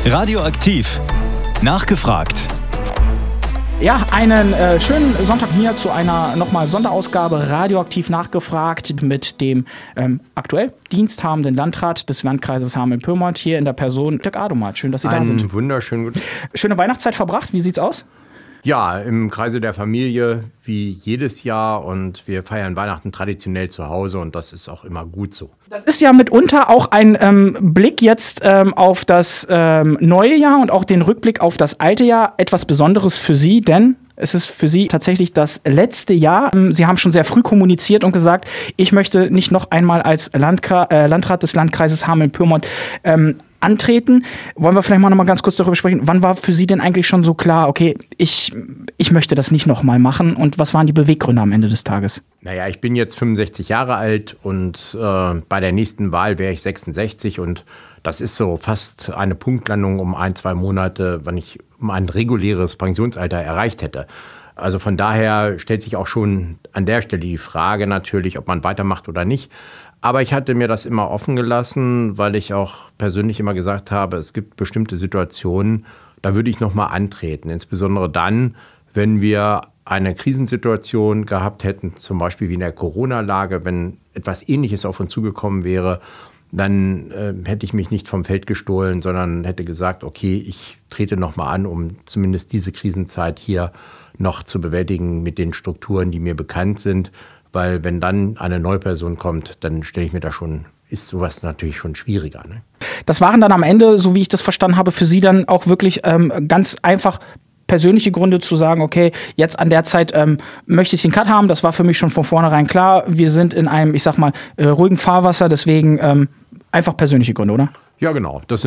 Radioaktiv. Nachgefragt. Ja, einen schönen Sonntag hier zu einer nochmal Sonderausgabe Radioaktiv nachgefragt mit dem aktuell diensthabenden Landrat des Landkreises Hameln-Pyrmont hier in der Person Dirk Adomat. Schön, dass Sie da sind. Einen wunderschönen guten Tag. Schöne Weihnachtszeit verbracht. Wie sieht's aus? Ja, im Kreise der Familie wie jedes Jahr und wir feiern Weihnachten traditionell zu Hause und das ist auch immer gut so. Das ist ja mitunter auch ein Blick jetzt auf das neue Jahr und auch den Rückblick auf das alte Jahr etwas Besonderes für Sie, denn es ist für Sie tatsächlich das letzte Jahr. Sie haben schon sehr früh kommuniziert und gesagt, ich möchte nicht noch einmal als Landrat des Landkreises Hameln-Pyrmont antreten. Wollen wir vielleicht mal noch mal ganz kurz darüber sprechen, wann war für Sie denn eigentlich schon so klar, okay, ich möchte das nicht noch mal machen und was waren die Beweggründe am Ende des Tages? Naja, ich bin jetzt 65 Jahre alt und bei der nächsten Wahl wäre ich 66 und das ist so fast eine Punktlandung um 1-2 Monate, wenn ich ein reguläres Pensionsalter erreicht hätte. Also von daher stellt sich auch schon an der Stelle die Frage natürlich, ob man weitermacht oder nicht. Aber ich hatte mir das immer offen gelassen, weil ich auch persönlich immer gesagt habe, es gibt bestimmte Situationen, da würde ich noch mal antreten. Insbesondere dann, wenn wir eine Krisensituation gehabt hätten, zum Beispiel wie in der Corona-Lage, wenn etwas Ähnliches auf uns zugekommen wäre, dann hätte ich mich nicht vom Feld gestohlen, sondern hätte gesagt, okay, ich trete noch mal an, um zumindest diese Krisenzeit hier noch zu bewältigen mit den Strukturen, die mir bekannt sind. Weil wenn dann eine neue Person kommt, dann stelle ich mir da schon, ist sowas natürlich schon schwieriger. Ne? Das waren dann am Ende, so wie ich das verstanden habe, für Sie dann auch wirklich ganz einfach persönliche Gründe zu sagen, okay, jetzt an der Zeit möchte ich den Cut haben. Das war für mich schon von vornherein klar. Wir sind in einem, ich sag mal, ruhigen Fahrwasser, deswegen einfach persönliche Gründe, oder? Ja, genau. Das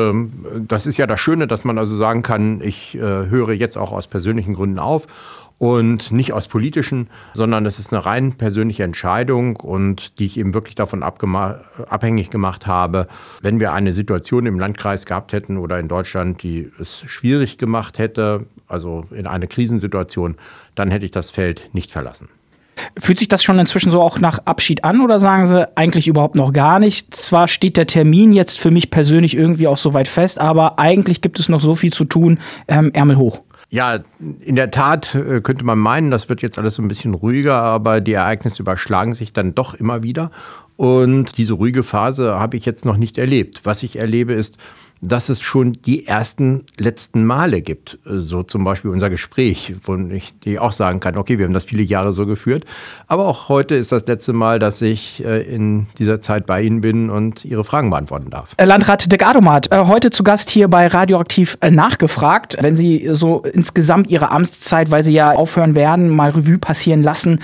ist ja das Schöne, dass man also sagen kann, ich höre jetzt auch aus persönlichen Gründen auf. Und nicht aus politischen, sondern das ist eine rein persönliche Entscheidung und die ich eben wirklich davon abhängig gemacht habe, wenn wir eine Situation im Landkreis gehabt hätten oder in Deutschland, die es schwierig gemacht hätte, also in eine Krisensituation, dann hätte ich das Feld nicht verlassen. Fühlt sich das schon inzwischen so auch nach Abschied an oder sagen Sie eigentlich überhaupt noch gar nicht? Zwar steht der Termin jetzt für mich persönlich irgendwie auch so weit fest, aber eigentlich gibt es noch so viel zu tun, Ärmel hoch. Ja, in der Tat könnte man meinen, das wird jetzt alles so ein bisschen ruhiger, aber die Ereignisse überschlagen sich dann doch immer wieder. Und diese ruhige Phase habe ich jetzt noch nicht erlebt. Was ich erlebe ist, dass es schon die letzten Male gibt. So zum Beispiel unser Gespräch, wo ich dir auch sagen kann, okay, wir haben das viele Jahre so geführt. Aber auch heute ist das letzte Mal, dass ich in dieser Zeit bei Ihnen bin und Ihre Fragen beantworten darf. Landrat Dirk Adomat, heute zu Gast hier bei Radioaktiv nachgefragt. Wenn Sie so insgesamt Ihre Amtszeit, weil Sie ja aufhören werden, mal Revue passieren lassen,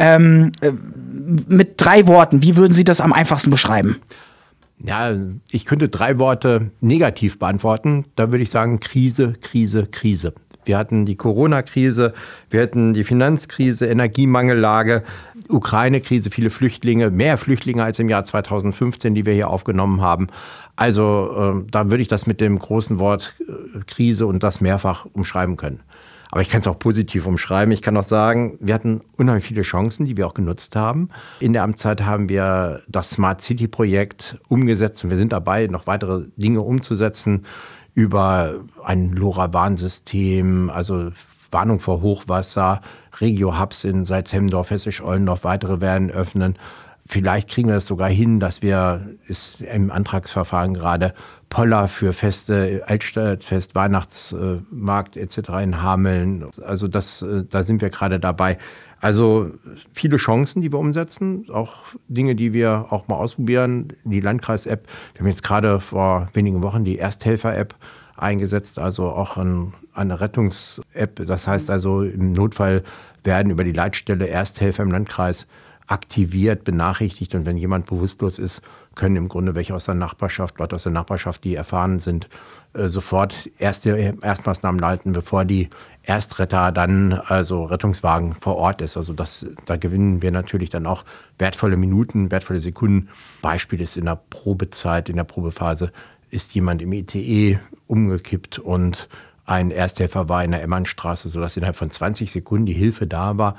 mit 3 Worten, wie würden Sie das am einfachsten beschreiben? Ja, ich könnte 3 Worte negativ beantworten. Da würde ich sagen Krise, Krise, Krise. Wir hatten die Corona-Krise, wir hatten die Finanzkrise, Energiemangellage, Ukraine-Krise, viele Flüchtlinge, mehr Flüchtlinge als im Jahr 2015, die wir hier aufgenommen haben. Also da würde ich das mit dem großen Wort Krise und das mehrfach umschreiben können. Aber ich kann es auch positiv umschreiben. Ich kann auch sagen, wir hatten unheimlich viele Chancen, die wir auch genutzt haben. In der Amtszeit haben wir das Smart City Projekt umgesetzt und wir sind dabei, noch weitere Dinge umzusetzen über ein LoRaWAN-System, also Warnung vor Hochwasser, Regio-Hubs in Salzhemdorf, Hessisch-Ollendorf, weitere werden öffnen. Vielleicht kriegen wir das sogar hin, dass wir im Antragsverfahren gerade Poller für Feste, Altstadtfest, Weihnachtsmarkt etc. in Hameln. Also da sind wir gerade dabei. Also viele Chancen, die wir umsetzen, auch Dinge, die wir auch mal ausprobieren. Die Landkreis-App, wir haben jetzt gerade vor wenigen Wochen die Ersthelfer-App eingesetzt, also auch eine Rettungs-App. Das heißt also, im Notfall werden über die Leitstelle Ersthelfer im Landkreis aktiviert, benachrichtigt und wenn jemand bewusstlos ist, können im Grunde welche aus der Nachbarschaft, Leute aus der Nachbarschaft, die erfahren sind, sofort Erstmaßnahmen leiten, bevor die Erstretter dann, also Rettungswagen vor Ort ist. Also da gewinnen wir natürlich dann auch wertvolle Minuten, wertvolle Sekunden. Beispiel ist in der Probezeit, in der Probephase ist jemand im ICE umgekippt und ein Ersthelfer war in der Emmernstraße, sodass innerhalb von 20 Sekunden die Hilfe da war.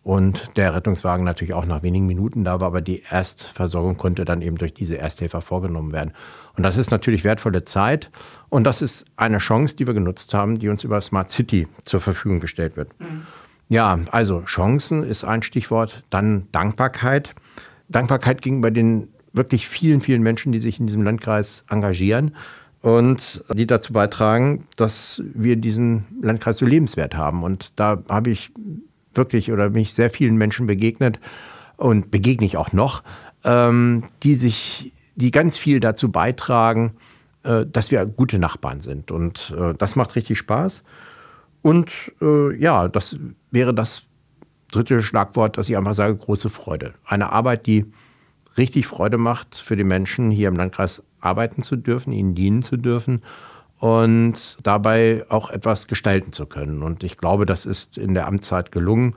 und der Rettungswagen natürlich auch nach wenigen Minuten da war, aber die Erstversorgung konnte dann eben durch diese Ersthelfer vorgenommen werden. Und das ist natürlich wertvolle Zeit und das ist eine Chance, die wir genutzt haben, die uns über Smart City zur Verfügung gestellt wird. Ja, also Chancen ist ein Stichwort, dann Dankbarkeit. Dankbarkeit gegenüber den wirklich vielen, vielen Menschen, die sich in diesem Landkreis engagieren und die dazu beitragen, dass wir diesen Landkreis so lebenswert haben. Und da habe ich wirklich oder mich sehr vielen Menschen begegnet und begegne ich auch noch, die ganz viel dazu beitragen, dass wir gute Nachbarn sind. Und das macht richtig Spaß. Und ja, das wäre das dritte Schlagwort, dass ich einfach sage, große Freude. Eine Arbeit, die richtig Freude macht für die Menschen, hier im Landkreis arbeiten zu dürfen, ihnen dienen zu dürfen und dabei auch etwas gestalten zu können. Und ich glaube, das ist in der Amtszeit gelungen,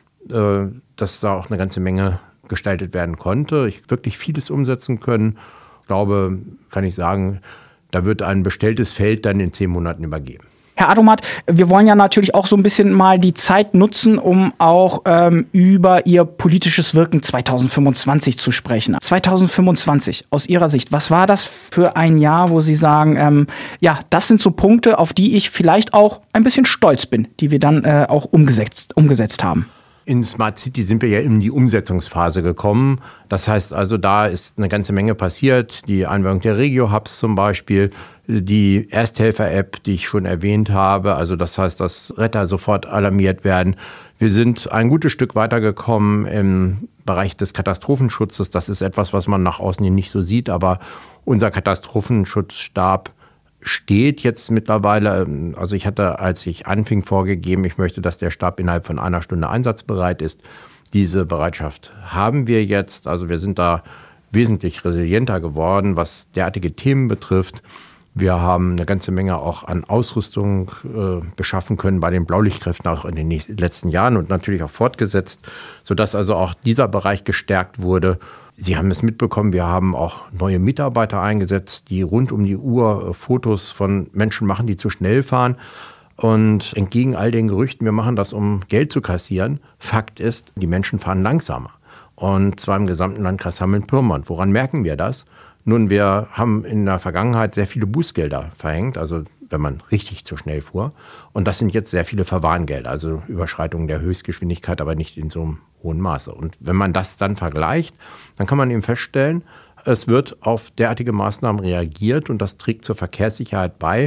dass da auch eine ganze Menge gestaltet werden konnte. Ich wirklich vieles umsetzen können. Ich glaube, kann ich sagen, da wird ein bestelltes Feld dann in 10 Monaten übergeben. Herr Adomat, wir wollen ja natürlich auch so ein bisschen mal die Zeit nutzen, um auch über Ihr politisches Wirken 2025 zu sprechen. 2025, aus Ihrer Sicht, was war das für ein Jahr, wo Sie sagen, ja, das sind so Punkte, auf die ich vielleicht auch ein bisschen stolz bin, die wir dann auch umgesetzt haben? In Smart City sind wir ja in die Umsetzungsphase gekommen. Das heißt also, da ist eine ganze Menge passiert. Die Einweihung der Regio-Hubs zum Beispiel, die Ersthelfer-App, die ich schon erwähnt habe. Also das heißt, dass Retter sofort alarmiert werden. Wir sind ein gutes Stück weitergekommen im Bereich des Katastrophenschutzes. Das ist etwas, was man nach außen hin nicht so sieht. Aber unser Katastrophenschutzstab steht jetzt mittlerweile, also ich hatte, als ich anfing, vorgegeben, ich möchte, dass der Stab innerhalb von 1 Stunde einsatzbereit ist. Diese Bereitschaft haben wir jetzt. Also wir sind da wesentlich resilienter geworden, was derartige Themen betrifft. Wir haben eine ganze Menge auch an Ausrüstung beschaffen können bei den Blaulichtkräften, auch in den letzten Jahren und natürlich auch fortgesetzt, sodass also auch dieser Bereich gestärkt wurde. Sie haben es mitbekommen, wir haben auch neue Mitarbeiter eingesetzt, die rund um die Uhr Fotos von Menschen machen, die zu schnell fahren. Und entgegen all den Gerüchten, wir machen das, um Geld zu kassieren. Fakt ist, die Menschen fahren langsamer. Und zwar im gesamten Landkreis Hameln-Pyrmont. Woran merken wir das? Nun, wir haben in der Vergangenheit sehr viele Bußgelder verhängt, also wenn man richtig zu schnell fuhr. Und das sind jetzt sehr viele Verwarngelder, also Überschreitungen der Höchstgeschwindigkeit, aber nicht in so einem hohen Maße. Und wenn man das dann vergleicht, dann kann man eben feststellen, es wird auf derartige Maßnahmen reagiert und das trägt zur Verkehrssicherheit bei.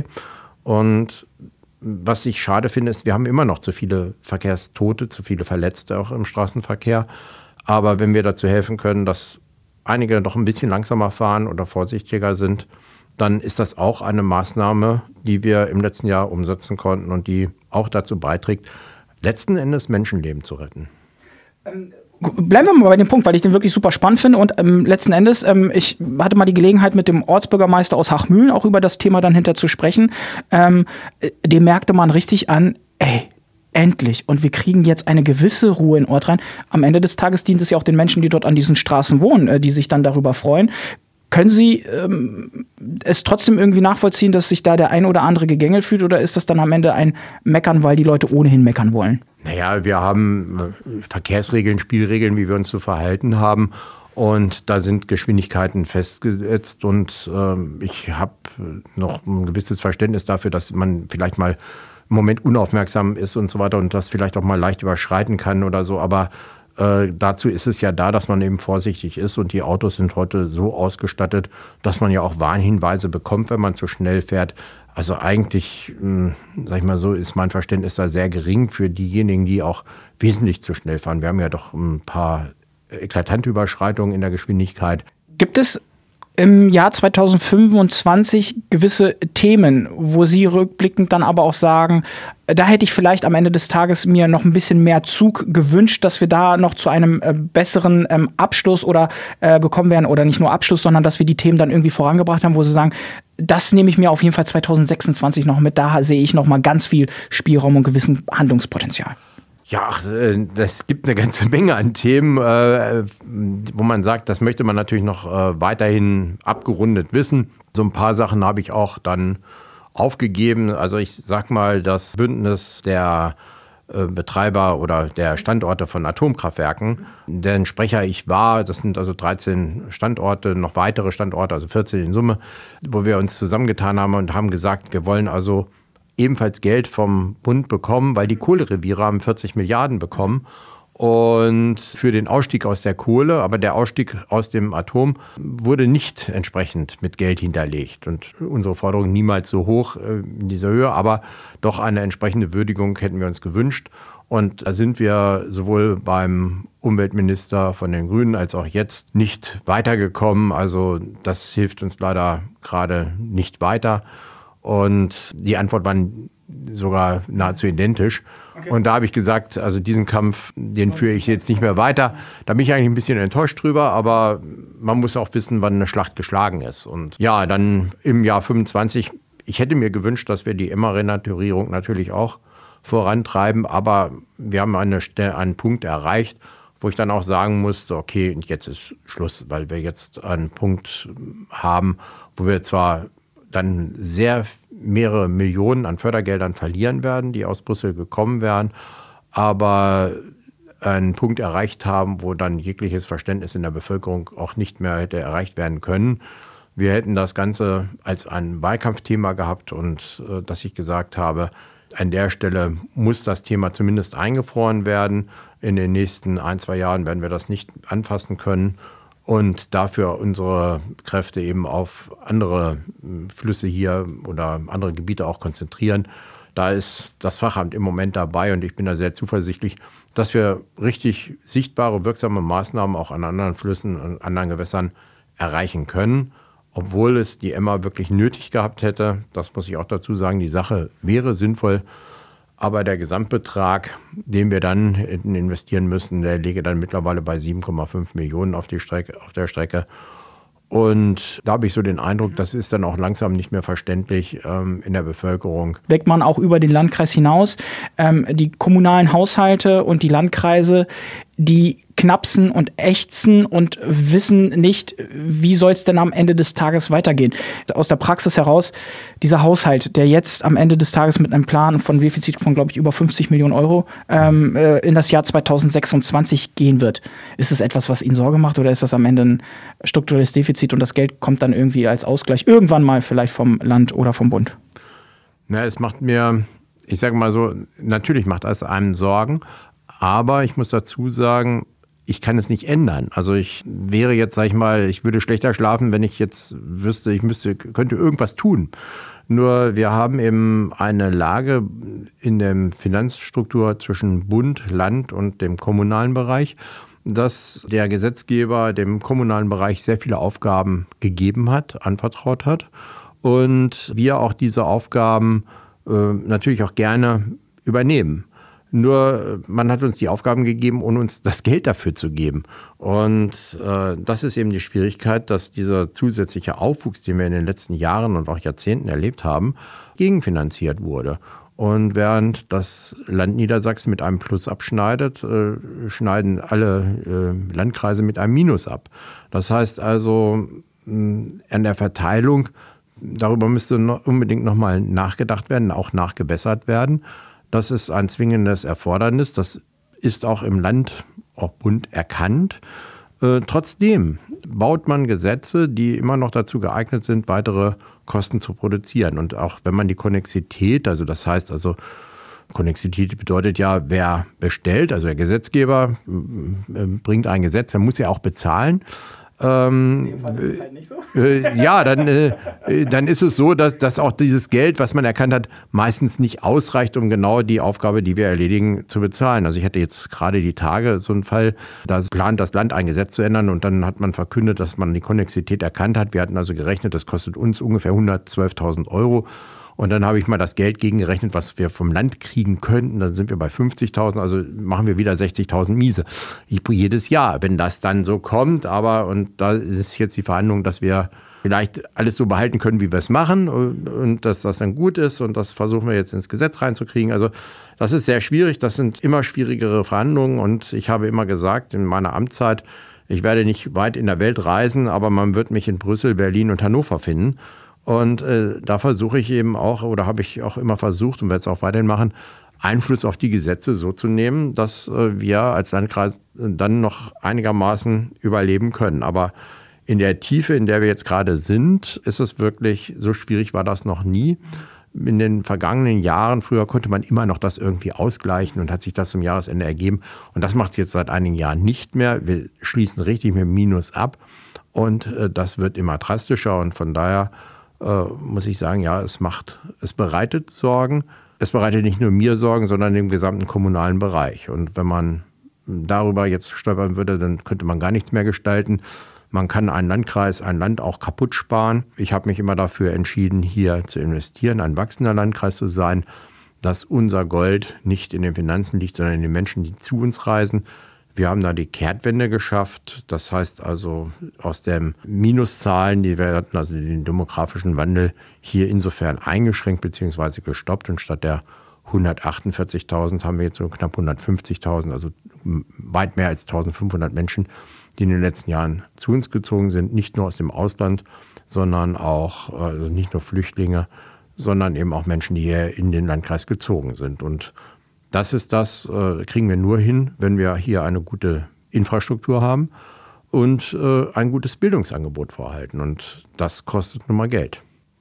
Und was ich schade finde, ist, wir haben immer noch zu viele Verkehrstote, zu viele Verletzte auch im Straßenverkehr. Aber wenn wir dazu helfen können, dass einige noch ein bisschen langsamer fahren oder vorsichtiger sind, dann ist das auch eine Maßnahme, die wir im letzten Jahr umsetzen konnten und die auch dazu beiträgt, letzten Endes Menschenleben zu retten. Bleiben wir mal bei dem Punkt, weil ich den wirklich super spannend finde und letzten Endes, ich hatte mal die Gelegenheit, mit dem Ortsbürgermeister aus Hachmühlen auch über das Thema dann hinter zu sprechen. Dem merkte man richtig an, endlich. Und wir kriegen jetzt eine gewisse Ruhe in den Ort rein. Am Ende des Tages dient es ja auch den Menschen, die dort an diesen Straßen wohnen, die sich dann darüber freuen. Können Sie es trotzdem irgendwie nachvollziehen, dass sich da der ein oder andere gegängelt fühlt? Oder ist das dann am Ende ein Meckern, weil die Leute ohnehin meckern wollen? Naja, wir haben Verkehrsregeln, Spielregeln, wie wir uns zu verhalten haben. Und da sind Geschwindigkeiten festgesetzt. Und ich habe noch ein gewisses Verständnis dafür, dass man vielleicht mal im Moment unaufmerksam ist und so weiter und das vielleicht auch mal leicht überschreiten kann oder so. Aber dazu ist es ja da, dass man eben vorsichtig ist. Und die Autos sind heute so ausgestattet, dass man ja auch Warnhinweise bekommt, wenn man zu schnell fährt. Also eigentlich, sag ich mal so, ist mein Verständnis da sehr gering für diejenigen, die auch wesentlich zu schnell fahren. Wir haben ja doch ein paar eklatante Überschreitungen in der Geschwindigkeit. Gibt es im Jahr 2025 gewisse Themen, wo Sie rückblickend dann aber auch sagen, da hätte ich vielleicht am Ende des Tages mir noch ein bisschen mehr Zug gewünscht, dass wir da noch zu einem besseren Abschluss oder gekommen wären, oder nicht nur Abschluss, sondern dass wir die Themen dann irgendwie vorangebracht haben, wo Sie sagen, das nehme ich mir auf jeden Fall 2026 noch mit, da sehe ich noch mal ganz viel Spielraum und gewissen Handlungspotenzial. Ja, es gibt eine ganze Menge an Themen, wo man sagt, das möchte man natürlich noch weiterhin abgerundet wissen. So ein paar Sachen habe ich auch dann aufgegeben. Also ich sag mal, das Bündnis der Betreiber oder der Standorte von Atomkraftwerken, deren Sprecher ich war. Das sind also 13 Standorte, noch weitere Standorte, also 14 in Summe, wo wir uns zusammengetan haben und haben gesagt, wir wollen also ebenfalls Geld vom Bund bekommen, weil die Kohlereviere haben 40 Milliarden bekommen. Und für den Ausstieg aus der Kohle, aber der Ausstieg aus dem Atom wurde nicht entsprechend mit Geld hinterlegt. Und unsere Forderung niemals so hoch in dieser Höhe, aber doch eine entsprechende Würdigung hätten wir uns gewünscht. Und da sind wir sowohl beim Umweltminister von den Grünen als auch jetzt nicht weitergekommen. Also das hilft uns leider gerade nicht weiter. Und die Antwort war sogar nahezu identisch. Okay. Und da habe ich gesagt, also diesen Kampf, den führe ich jetzt nicht mehr weiter. Da bin ich eigentlich ein bisschen enttäuscht drüber, aber man muss auch wissen, wann eine Schlacht geschlagen ist. Und ja, dann im Jahr 25, ich hätte mir gewünscht, dass wir die Emma-Renaturierung natürlich auch vorantreiben, aber wir haben einen Punkt erreicht, wo ich dann auch sagen musste, okay, und jetzt ist Schluss, weil wir jetzt einen Punkt haben, wo wir zwar dann mehrere Millionen an Fördergeldern verlieren werden, die aus Brüssel gekommen wären, aber einen Punkt erreicht haben, wo dann jegliches Verständnis in der Bevölkerung auch nicht mehr hätte erreicht werden können. Wir hätten das Ganze als ein Wahlkampfthema gehabt und dass ich gesagt habe, an der Stelle muss das Thema zumindest eingefroren werden. In den nächsten 1-2 Jahren werden wir das nicht anfassen können. Und dafür unsere Kräfte eben auf andere Flüsse hier oder andere Gebiete auch konzentrieren. Da ist das Fachamt im Moment dabei und ich bin da sehr zuversichtlich, dass wir richtig sichtbare, wirksame Maßnahmen auch an anderen Flüssen und anderen Gewässern erreichen können. Obwohl es die Emma wirklich nötig gehabt hätte, das muss ich auch dazu sagen, die Sache wäre sinnvoll. Aber der Gesamtbetrag, den wir dann investieren müssen, der liege dann mittlerweile bei 7,5 Millionen auf der Strecke. Und da habe ich so den Eindruck, das ist dann auch langsam nicht mehr verständlich in der Bevölkerung. Blickt man auch über den Landkreis hinaus, die kommunalen Haushalte und die Landkreise, die knapsen und ächzen und wissen nicht, wie soll es denn am Ende des Tages weitergehen. Aus der Praxis heraus, dieser Haushalt, der jetzt am Ende des Tages mit einem Plan von Defizit von, glaube ich, über 50 Millionen Euro in das Jahr 2026 gehen wird. Ist es etwas, was Ihnen Sorge macht oder ist das am Ende ein strukturelles Defizit und das Geld kommt dann irgendwie als Ausgleich irgendwann mal vielleicht vom Land oder vom Bund? Na, es macht mir, ich sage mal so, natürlich macht es einem Sorgen, aber ich muss dazu sagen, ich kann es nicht ändern. Also ich wäre jetzt, sag ich mal, ich würde schlechter schlafen, wenn ich jetzt wüsste, könnte irgendwas tun. Nur wir haben eben eine Lage in der Finanzstruktur zwischen Bund, Land und dem kommunalen Bereich, dass der Gesetzgeber dem kommunalen Bereich sehr viele Aufgaben gegeben hat, anvertraut hat. Und wir auch diese Aufgaben natürlich auch gerne übernehmen. Nur man hat uns die Aufgaben gegeben, ohne uns das Geld dafür zu geben. Und das ist eben die Schwierigkeit, dass dieser zusätzliche Aufwuchs, den wir in den letzten Jahren und auch Jahrzehnten erlebt haben, gegenfinanziert wurde. Und während das Land Niedersachsen mit einem Plus abschneidet, schneiden alle Landkreise mit einem Minus ab. Das heißt also, an der Verteilung, darüber müsste unbedingt nochmal nachgedacht werden, auch nachgebessert werden. Das ist ein zwingendes Erfordernis. Das ist auch im Land, auch Bund, erkannt. Trotzdem baut man Gesetze, die immer noch dazu geeignet sind, weitere Kosten zu produzieren. Und auch wenn man die Konnexität, also das heißt also, Konnexität bedeutet ja, wer bestellt, also der Gesetzgeber bringt ein Gesetz, der muss ja auch bezahlen. In dem Fall ist es halt nicht so. Ja, dann ist es so, dass auch dieses Geld, was man erkannt hat, meistens nicht ausreicht, um genau die Aufgabe, die wir erledigen, zu bezahlen. Also ich hatte jetzt gerade die Tage so einen Fall, da plant das Land ein Gesetz zu ändern und dann hat man verkündet, dass man die Konnexität erkannt hat. Wir hatten also gerechnet, das kostet uns ungefähr 112.000 Euro. Und dann habe ich mal das Geld gegengerechnet, was wir vom Land kriegen könnten. Dann sind wir bei 50.000, also machen wir wieder 60.000 Miese. Jedes Jahr, wenn das dann so kommt. Und da ist jetzt die Verhandlung, dass wir vielleicht alles so behalten können, wie wir es machen. Und dass das dann gut ist. Und das versuchen wir jetzt ins Gesetz reinzukriegen. Also das ist sehr schwierig. Das sind immer schwierigere Verhandlungen. Und ich habe immer gesagt, in meiner Amtszeit, ich werde nicht weit in der Welt reisen, aber man wird mich in Brüssel, Berlin und Hannover finden. Und da versuche ich eben auch, oder habe ich auch immer versucht und werde es auch weiterhin machen, Einfluss auf die Gesetze so zu nehmen, dass wir als Landkreis dann noch einigermaßen überleben können. Aber in der Tiefe, in der wir jetzt gerade sind, ist es wirklich, so schwierig war das noch nie. In den vergangenen Jahren, früher konnte man immer noch das irgendwie ausgleichen und hat sich das zum Jahresende ergeben. Und das macht es jetzt seit einigen Jahren nicht mehr. Wir schließen richtig mit Minus ab und das wird immer drastischer. Und von daher muss ich sagen, ja, es bereitet Sorgen. Es bereitet nicht nur mir Sorgen, sondern dem gesamten kommunalen Bereich. Und wenn man darüber jetzt stolpern würde, dann könnte man gar nichts mehr gestalten. Man kann einen Landkreis, ein Land auch kaputt sparen. Ich habe mich immer dafür entschieden, hier zu investieren, ein wachsender Landkreis zu sein, dass unser Gold nicht in den Finanzen liegt, sondern in den Menschen, die zu uns reisen. Wir haben da die Kehrtwende geschafft. Das heißt also aus den Minuszahlen, die wir hatten, also den demografischen Wandel, hier insofern eingeschränkt bzw. gestoppt. Und statt der 148.000 haben wir jetzt so knapp 150.000, also weit mehr als 1.500 Menschen, die in den letzten Jahren zu uns gezogen sind. Nicht nur aus dem Ausland, sondern auch, also nicht nur Flüchtlinge, sondern eben auch Menschen, die hier in den Landkreis gezogen sind. Und das kriegen wir nur hin, wenn wir hier eine gute Infrastruktur haben und ein gutes Bildungsangebot vorhalten. Und das kostet nun mal Geld.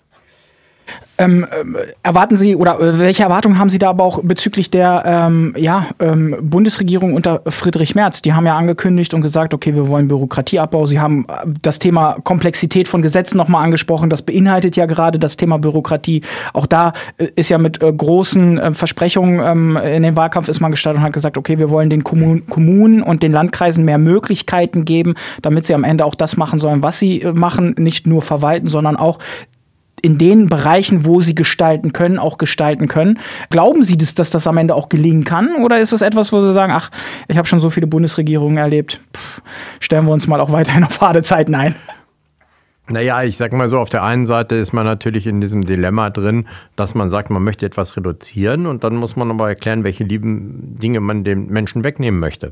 Erwarten Sie oder welche Erwartungen haben Sie da aber auch bezüglich der Bundesregierung unter Friedrich Merz? Die haben ja angekündigt und gesagt, okay, wir wollen Bürokratieabbau. Sie haben das Thema Komplexität von Gesetzen nochmal angesprochen. Das beinhaltet ja gerade das Thema Bürokratie. Auch da ist ja mit großen Versprechungen in den Wahlkampf ist man gestartet und hat gesagt, okay, wir wollen den Kommunen und den Landkreisen mehr Möglichkeiten geben, damit sie am Ende auch das machen sollen, was sie machen, nicht nur verwalten, sondern auch in den Bereichen, wo sie gestalten können, auch gestalten können. Glauben Sie, dass das am Ende auch gelingen kann? Oder ist es etwas, wo Sie sagen, ach, ich habe schon so viele Bundesregierungen erlebt, stellen wir uns mal auch weiterhin auf harte Zeiten ein? Naja, ich sag mal so, auf der einen Seite ist man natürlich in diesem Dilemma drin, dass man sagt, man möchte etwas reduzieren und dann muss man aber erklären, welche lieben Dinge man den Menschen wegnehmen möchte.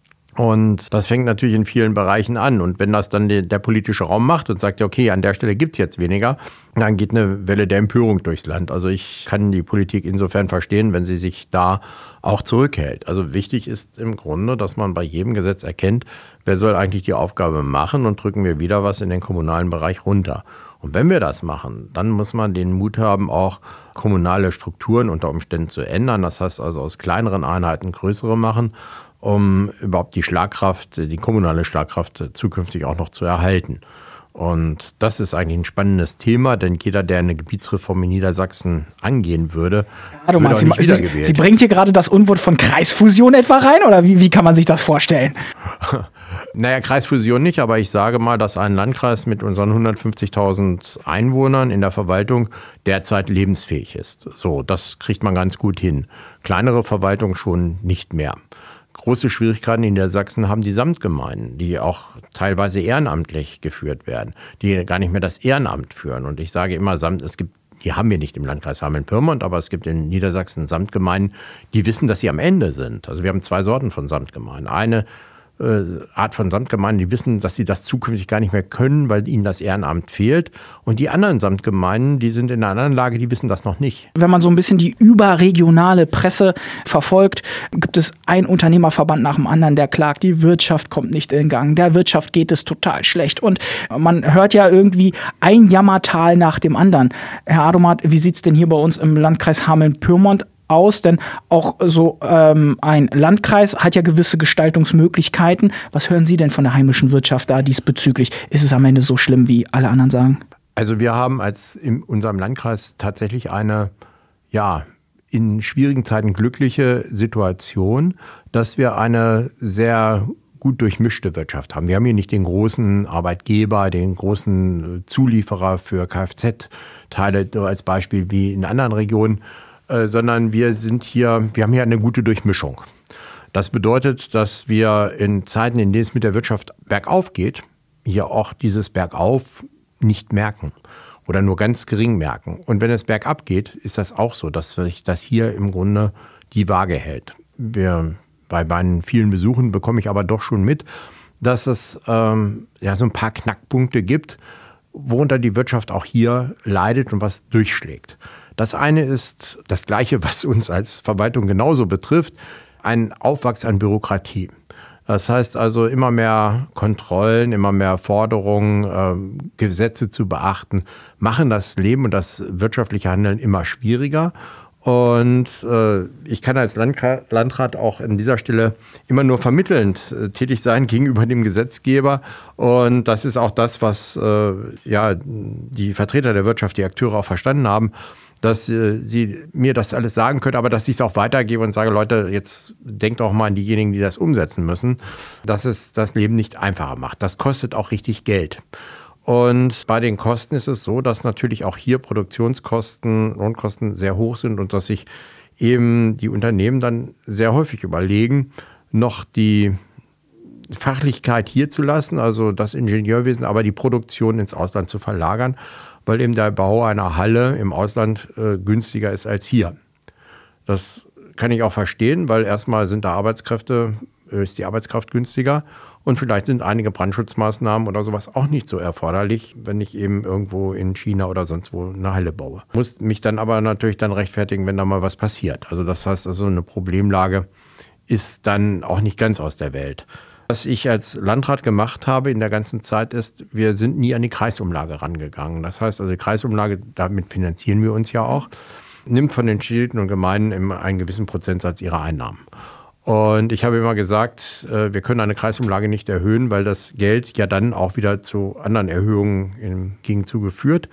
Und das fängt natürlich in vielen Bereichen an. Und wenn das dann der politische Raum macht und sagt, okay, an der Stelle gibt es jetzt weniger, dann geht eine Welle der Empörung durchs Land. Also ich kann die Politik insofern verstehen, wenn sie sich da auch zurückhält. Also wichtig ist im Grunde, dass man bei jedem Gesetz erkennt, wer soll eigentlich die Aufgabe machen und drücken wir wieder was in den kommunalen Bereich runter. Und wenn wir das machen, dann muss man den Mut haben, auch kommunale Strukturen unter Umständen zu ändern. Das heißt also aus kleineren Einheiten größere machen, um überhaupt die kommunale Schlagkraft zukünftig auch noch zu erhalten. Und das ist eigentlich ein spannendes Thema, denn jeder, der eine Gebietsreform in Niedersachsen angehen würde, würde auch nicht wiedergewählt. Sie bringt hier gerade das Unwort von Kreisfusion etwa rein, oder wie kann man sich das vorstellen? Naja, Kreisfusion nicht, aber ich sage mal, dass ein Landkreis mit unseren 150.000 Einwohnern in der Verwaltung derzeit lebensfähig ist. So, das kriegt man ganz gut hin. Kleinere Verwaltung schon nicht mehr. Große Schwierigkeiten in Niedersachsen haben die Samtgemeinden, die auch teilweise ehrenamtlich geführt werden, die gar nicht mehr das Ehrenamt führen. Und ich sage immer, die haben wir nicht im Landkreis Hameln-Pyrmont, aber es gibt in Niedersachsen Samtgemeinden, die wissen, dass sie am Ende sind. Also wir haben 2 Sorten von Samtgemeinden. Eine Art von Samtgemeinden, die wissen, dass sie das zukünftig gar nicht mehr können, weil ihnen das Ehrenamt fehlt. Und die anderen Samtgemeinden, die sind in einer anderen Lage, die wissen das noch nicht. Wenn man so ein bisschen die überregionale Presse verfolgt, gibt es einen Unternehmerverband nach dem anderen, der klagt, die Wirtschaft kommt nicht in Gang, der Wirtschaft geht es total schlecht. Und man hört ja irgendwie ein Jammertal nach dem anderen. Herr Adomert, wie sieht es denn hier bei uns im Landkreis Hameln-Pyrmont aus? Denn auch so ein Landkreis hat ja gewisse Gestaltungsmöglichkeiten. Was hören Sie denn von der heimischen Wirtschaft da diesbezüglich? Ist es am Ende so schlimm, wie alle anderen sagen? Also wir haben in unserem Landkreis tatsächlich eine, in schwierigen Zeiten glückliche Situation, dass wir eine sehr gut durchmischte Wirtschaft haben. Wir haben hier nicht den großen Arbeitgeber, den großen Zulieferer für Kfz-Teile als Beispiel wie in anderen Regionen, sondern wir haben hier eine gute Durchmischung. Das bedeutet, dass wir in Zeiten, in denen es mit der Wirtschaft bergauf geht, hier auch dieses Bergauf nicht merken oder nur ganz gering merken. Und wenn es bergab geht, ist das auch so, dass sich das hier im Grunde die Waage hält. Bei meinen vielen Besuchen bekomme ich aber doch schon mit, dass es so ein paar Knackpunkte gibt, worunter die Wirtschaft auch hier leidet und was durchschlägt. Das eine ist das Gleiche, was uns als Verwaltung genauso betrifft, ein Aufwachs an Bürokratie. Das heißt also immer mehr Kontrollen, immer mehr Forderungen, Gesetze zu beachten, machen das Leben und das wirtschaftliche Handeln immer schwieriger. Und ich kann als Landrat auch an dieser Stelle immer nur vermittelnd tätig sein gegenüber dem Gesetzgeber. Und das ist auch das, was die Vertreter der Wirtschaft, die Akteure auch verstanden haben, dass sie mir das alles sagen können, aber dass ich es auch weitergebe und sage, Leute, jetzt denkt auch mal an diejenigen, die das umsetzen müssen, dass es das Leben nicht einfacher macht. Das kostet auch richtig Geld. Und bei den Kosten ist es so, dass natürlich auch hier Produktionskosten, Lohnkosten sehr hoch sind und dass sich eben die Unternehmen dann sehr häufig überlegen, noch die Fachlichkeit hier zu lassen, also das Ingenieurwesen, aber die Produktion ins Ausland zu verlagern, weil eben der Bau einer Halle im Ausland günstiger ist als hier. Das kann ich auch verstehen, weil erstmal ist die Arbeitskraft günstiger und vielleicht sind einige Brandschutzmaßnahmen oder sowas auch nicht so erforderlich, wenn ich eben irgendwo in China oder sonst wo eine Halle baue. Muss mich dann aber natürlich dann rechtfertigen, wenn da mal was passiert. Also das heißt, also eine Problemlage ist dann auch nicht ganz aus der Welt. Was ich als Landrat gemacht habe in der ganzen Zeit ist, wir sind nie an die Kreisumlage rangegangen. Das heißt also, die Kreisumlage, damit finanzieren wir uns ja auch, nimmt von den Städten und Gemeinden immer einen gewissen Prozentsatz ihrer Einnahmen. Und ich habe immer gesagt, wir können eine Kreisumlage nicht erhöhen, weil das Geld ja dann auch wieder zu anderen Erhöhungen im Gegenzuge führt.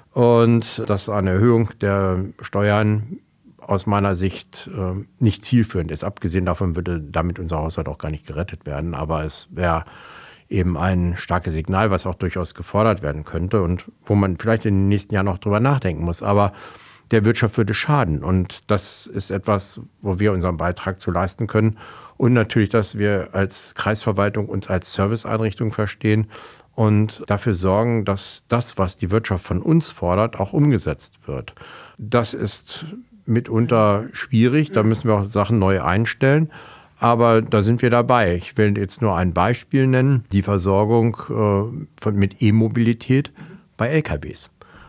Und dass eine Erhöhung der Steuern aus meiner Sicht nicht zielführend ist. Abgesehen davon würde damit unser Haushalt auch gar nicht gerettet werden. Aber es wäre eben ein starkes Signal, was auch durchaus gefordert werden könnte und wo man vielleicht in den nächsten Jahren noch drüber nachdenken muss. Aber der Wirtschaft würde schaden. Und das ist etwas, wo wir unseren Beitrag zu leisten können. Und natürlich, dass wir als Kreisverwaltung uns als Serviceeinrichtung verstehen und dafür sorgen, dass das, was die Wirtschaft von uns fordert, auch umgesetzt wird. Das ist mitunter schwierig, da müssen wir auch Sachen neu einstellen, aber da sind wir dabei. Ich will jetzt nur ein Beispiel nennen, die Versorgung mit E-Mobilität bei LKWs.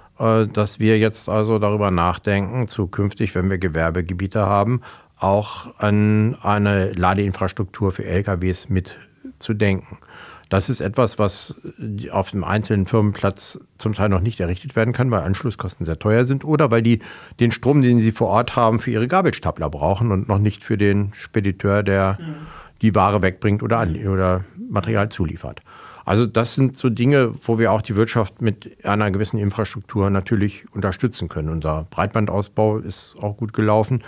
Dass wir jetzt also darüber nachdenken, zukünftig, wenn wir Gewerbegebiete haben, auch an eine Ladeinfrastruktur für LKWs mitzudenken. Das ist etwas, was auf dem einzelnen Firmenplatz zum Teil noch nicht errichtet werden kann, weil Anschlusskosten sehr teuer sind oder weil die den Strom, den sie vor Ort haben, für ihre Gabelstapler brauchen und noch nicht für den Spediteur, der die Ware wegbringt oder Material zuliefert. Also das sind so Dinge, wo wir auch die Wirtschaft mit einer gewissen Infrastruktur natürlich unterstützen können. Unser Breitbandausbau ist auch gut gelaufen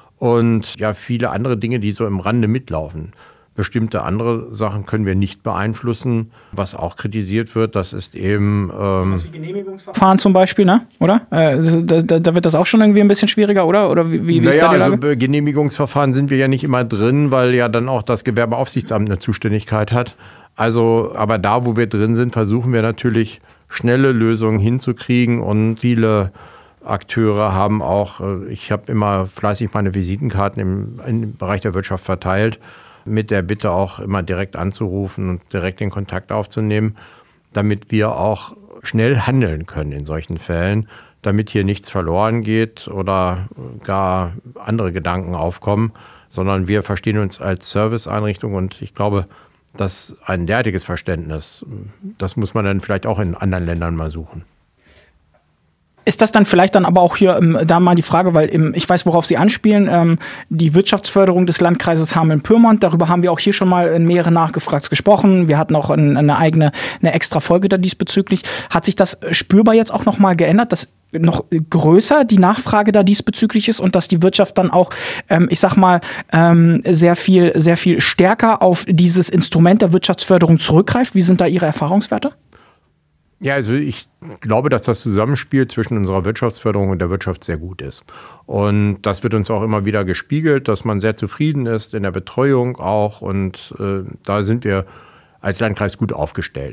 und ja, viele andere Dinge, die so im Rande mitlaufen. Bestimmte andere Sachen können wir nicht beeinflussen. Was auch kritisiert wird, das ist eben wie Genehmigungsverfahren zum Beispiel, ne? Oder? Da wird das auch schon irgendwie ein bisschen schwieriger, oder? Oder wie ist da die Lage? Also Genehmigungsverfahren sind wir ja nicht immer drin, weil ja dann auch das Gewerbeaufsichtsamt eine Zuständigkeit hat. Also, aber da, wo wir drin sind, versuchen wir natürlich schnelle Lösungen hinzukriegen und viele Akteure haben auch, ich habe immer fleißig meine Visitenkarten im Bereich der Wirtschaft verteilt, mit der Bitte auch immer direkt anzurufen und direkt den Kontakt aufzunehmen, damit wir auch schnell handeln können in solchen Fällen, damit hier nichts verloren geht oder gar andere Gedanken aufkommen, sondern wir verstehen uns als Serviceeinrichtung und ich glaube, dass ein derartiges Verständnis, das muss man dann vielleicht auch in anderen Ländern mal suchen. Ist das dann vielleicht dann aber auch hier da mal die Frage, weil ich weiß, worauf Sie anspielen, die Wirtschaftsförderung des Landkreises Hameln-Pyrmont, darüber haben wir auch hier schon mal in mehreren Nachgefragt gesprochen. Wir hatten auch eine extra Folge da diesbezüglich. Hat sich das spürbar jetzt auch noch mal geändert, dass noch größer die Nachfrage da diesbezüglich ist und dass die Wirtschaft dann auch, sehr viel stärker auf dieses Instrument der Wirtschaftsförderung zurückgreift? Wie sind da Ihre Erfahrungswerte? Ja, also ich glaube, dass das Zusammenspiel zwischen unserer Wirtschaftsförderung und der Wirtschaft sehr gut ist. Und das wird uns auch immer wieder gespiegelt, dass man sehr zufrieden ist in der Betreuung auch. Und da sind wir als Landkreis gut aufgestellt.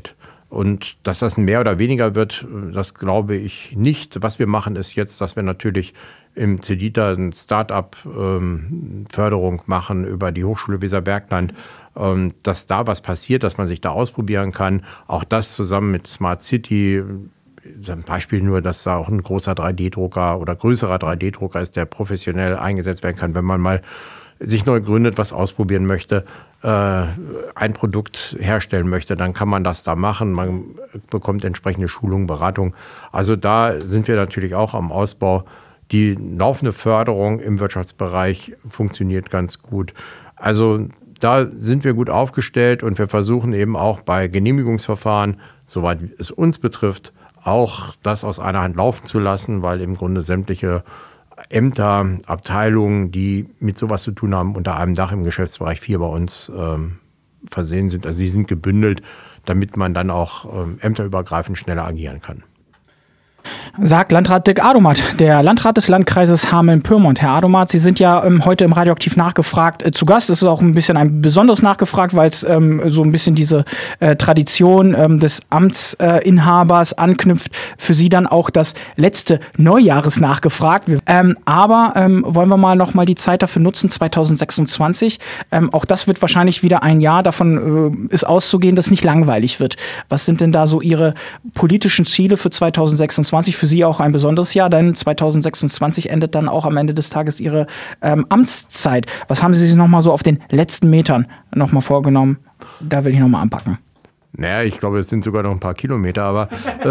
Und dass das mehr oder weniger wird, das glaube ich nicht. Was wir machen, ist jetzt, dass wir natürlich im CEDITA eine Start-up-Förderung machen über die Hochschule Weserbergland, dass da was passiert, dass man sich da ausprobieren kann. Auch das zusammen mit Smart City. Ein Beispiel nur, dass da auch ein großer 3D-Drucker oder größerer 3D-Drucker ist, der professionell eingesetzt werden kann, wenn man mal sich neu gründet, was ausprobieren möchte, ein Produkt herstellen möchte, dann kann man das da machen. Man bekommt entsprechende Schulung, Beratung. Also da sind wir natürlich auch am Ausbau. Die laufende Förderung im Wirtschaftsbereich funktioniert ganz gut. Also da sind wir gut aufgestellt und wir versuchen eben auch bei Genehmigungsverfahren, soweit es uns betrifft, auch das aus einer Hand laufen zu lassen, weil im Grunde sämtliche Ämter, Abteilungen, die mit sowas zu tun haben, unter einem Dach im Geschäftsbereich 4 bei uns versehen sind. Also die sind gebündelt, damit man dann auch ämterübergreifend schneller agieren kann. Sagt Landrat Dirk Adomat, der Landrat des Landkreises Hameln-Pyrmont. Herr Adomat, Sie sind ja heute im Radioaktiv nachgefragt zu Gast. Es ist auch ein bisschen ein besonderes nachgefragt, weil es so ein bisschen diese Tradition des Amtsinhabers anknüpft. Für Sie dann auch das letzte Neujahres nachgefragt. Aber wollen wir noch mal die Zeit dafür nutzen, 2026. Auch das wird wahrscheinlich wieder ein Jahr. Davon ist auszugehen, dass es nicht langweilig wird. Was sind denn da so Ihre politischen Ziele für 2026? Für Sie auch ein besonderes Jahr, denn 2026 endet dann auch am Ende des Tages Ihre Amtszeit. Was haben Sie sich noch mal so auf den letzten Metern noch mal vorgenommen? Da will ich noch mal anpacken. Naja, ich glaube, es sind sogar noch ein paar Kilometer, aber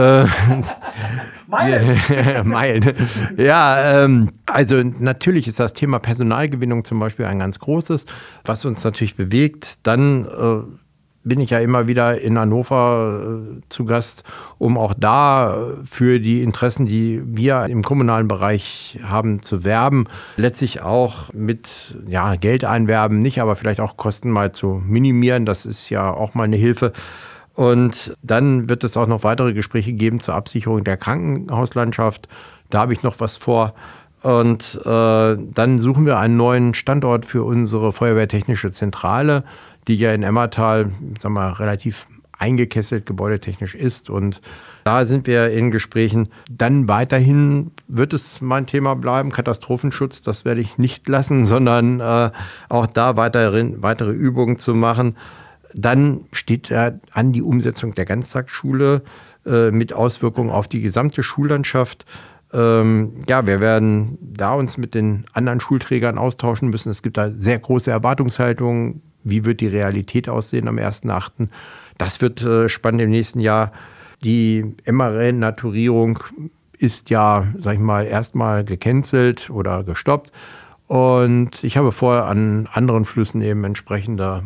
Meilen. Ja, also natürlich ist das Thema Personalgewinnung zum Beispiel ein ganz großes, was uns natürlich bewegt. Dann bin ich ja immer wieder in Hannover zu Gast, um auch da für die Interessen, die wir im kommunalen Bereich haben, zu werben. Letztlich auch mit Geld einwerben, nicht, aber vielleicht auch Kosten mal zu minimieren. Das ist ja auch mal eine Hilfe. Und dann wird es auch noch weitere Gespräche geben zur Absicherung der Krankenhauslandschaft. Da habe ich noch was vor. Und dann suchen wir einen neuen Standort für unsere Feuerwehrtechnische Zentrale, die ja in Emmertal, relativ eingekesselt gebäudetechnisch ist. Und da sind wir in Gesprächen. Dann weiterhin wird es mein Thema bleiben, Katastrophenschutz. Das werde ich nicht lassen, sondern auch da weitere Übungen zu machen. Dann steht an die Umsetzung der Ganztagsschule mit Auswirkungen auf die gesamte Schullandschaft. Wir werden da uns mit den anderen Schulträgern austauschen müssen. Es gibt da sehr große Erwartungshaltungen. Wie wird die Realität aussehen am 1.8.? Das wird spannend im nächsten Jahr. Die MRL-Naturierung ist erstmal gecancelt oder gestoppt. Und ich habe vor, an anderen Flüssen eben entsprechende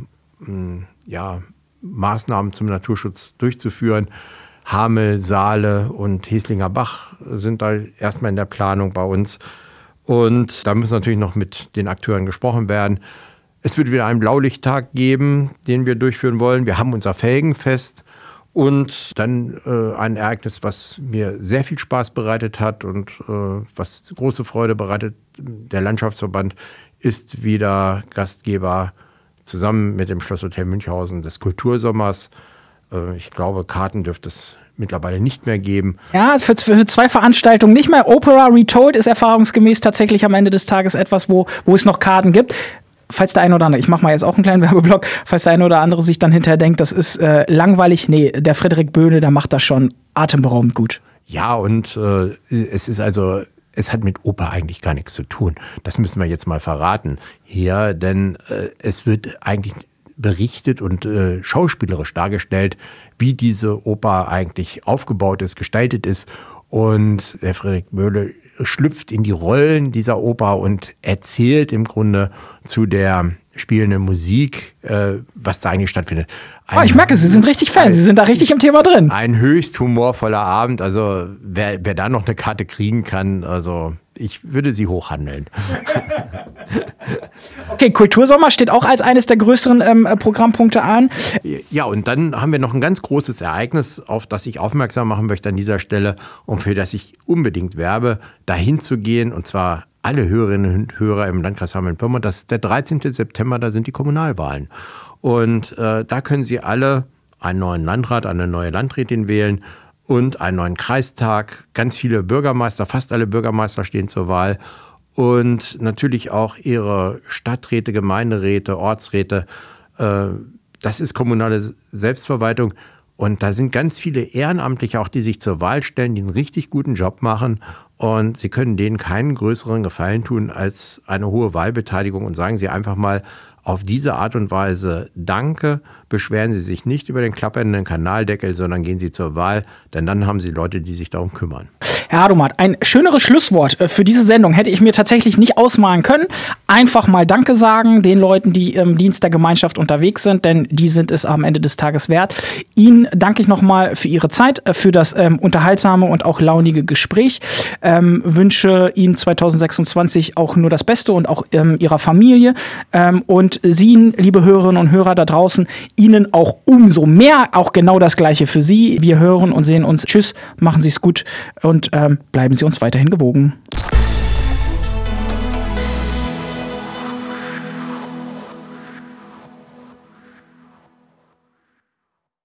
Maßnahmen zum Naturschutz durchzuführen. Hamel, Saale und Heslinger Bach sind da erstmal in der Planung bei uns. Und da muss natürlich noch mit den Akteuren gesprochen werden. Es wird wieder einen Blaulichttag geben, den wir durchführen wollen. Wir haben unser Felgenfest und dann ein Ereignis, was mir sehr viel Spaß bereitet hat und was große Freude bereitet. Der Landschaftsverband ist wieder Gastgeber zusammen mit dem Schlosshotel Münchhausen des Kultursommers. Ich glaube, Karten dürfte es mittlerweile nicht mehr geben. Ja, für 2 Veranstaltungen nicht mehr. Opera Retold ist erfahrungsgemäß tatsächlich am Ende des Tages etwas, wo es noch Karten gibt. Falls der eine oder andere, ich mache mal jetzt auch einen kleinen Werbeblock, falls der eine oder andere sich dann hinterher denkt, das ist langweilig. Nee, der Frederik Böhne, der macht das schon atemberaubend gut. Ja, und es hat mit Oper eigentlich gar nichts zu tun. Das müssen wir jetzt mal verraten hier, denn es wird eigentlich berichtet und schauspielerisch dargestellt, wie diese Oper eigentlich aufgebaut ist, gestaltet ist. Und der Frederik Böhne schlüpft in die Rollen dieser Oper und erzählt im Grunde zu der spielenden Musik, was da eigentlich stattfindet. Ich merke, Sie sind richtig Fan, Sie sind da richtig im Thema drin. Ein höchst humorvoller Abend, also wer da noch eine Karte kriegen kann, also ich würde sie hochhandeln. Okay, Kultursommer steht auch als eines der größeren Programmpunkte an. Ja, und dann haben wir noch ein ganz großes Ereignis, auf das ich aufmerksam machen möchte an dieser Stelle und für das ich unbedingt werbe, dahin zu gehen, und zwar alle Hörerinnen und Hörer im Landkreis Hameln-Pyrmont. Das ist der 13. September, da sind die Kommunalwahlen. Und da können Sie alle einen neuen Landrat, eine neue Landrätin wählen und einen neuen Kreistag. Ganz viele Bürgermeister, fast alle Bürgermeister stehen zur Wahl. Und natürlich auch ihre Stadträte, Gemeinderäte, Ortsräte. Das ist kommunale Selbstverwaltung. Und da sind ganz viele Ehrenamtliche auch, die sich zur Wahl stellen, die einen richtig guten Job machen. Und Sie können denen keinen größeren Gefallen tun als eine hohe Wahlbeteiligung. Und sagen Sie einfach mal auf diese Art und Weise Danke. Beschweren Sie sich nicht über den klappernden Kanaldeckel, sondern gehen Sie zur Wahl. Denn dann haben Sie Leute, die sich darum kümmern. Herr Adomat, ein schöneres Schlusswort für diese Sendung hätte ich mir tatsächlich nicht ausmalen können. Einfach mal Danke sagen den Leuten, die im Dienst der Gemeinschaft unterwegs sind, denn die sind es am Ende des Tages wert. Ihnen danke ich nochmal für Ihre Zeit, für das unterhaltsame und auch launige Gespräch. Wünsche Ihnen 2026 auch nur das Beste und auch Ihrer Familie. Und Sie, liebe Hörerinnen und Hörer da draußen, Ihnen auch umso mehr, auch genau das Gleiche für Sie. Wir hören und sehen uns. Tschüss, machen Sie es gut und bleiben Sie uns weiterhin gewogen.